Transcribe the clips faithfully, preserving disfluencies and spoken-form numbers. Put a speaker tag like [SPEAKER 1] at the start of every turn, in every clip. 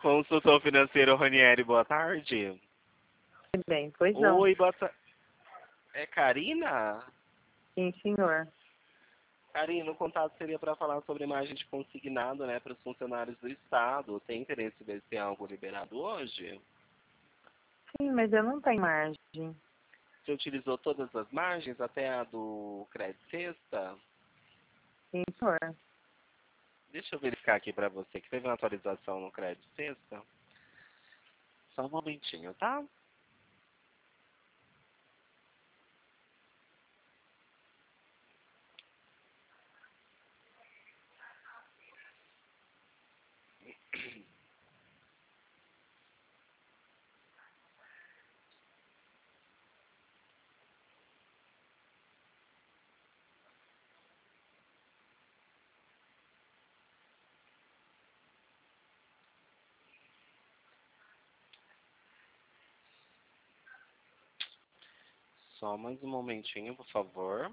[SPEAKER 1] Consultor financeiro Ranieri, boa tarde.
[SPEAKER 2] Tudo bem, pois não.
[SPEAKER 1] Oi, boa tarde. É Karina?
[SPEAKER 2] Sim, senhor.
[SPEAKER 1] Karina, o contato seria para falar sobre imagem de consignado, né, para os funcionários do Estado. Tem interesse em ver se tem algo liberado hoje?
[SPEAKER 2] Sim, mas eu não tenho margem.
[SPEAKER 1] Você utilizou todas as margens, até a do Crédito Sexta?
[SPEAKER 2] Sim, senhor.
[SPEAKER 1] Deixa eu verificar aqui para você que teve uma atualização no Crédito Sexta. Só um momentinho, tá? Só mais um momentinho, por favor.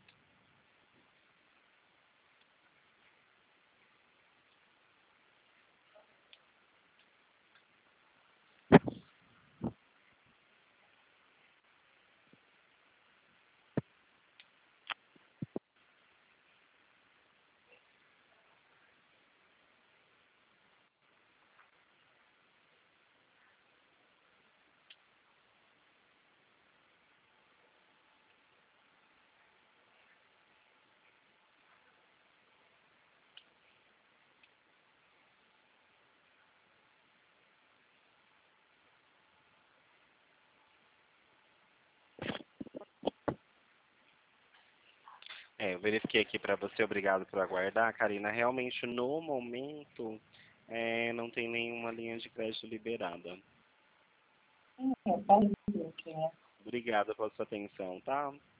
[SPEAKER 1] É, eu verifiquei aqui para você, obrigado por aguardar. Karina, realmente no momento é, não tem nenhuma linha de crédito liberada.
[SPEAKER 2] É, pode ser, né?
[SPEAKER 1] Obrigado pela sua atenção, tá?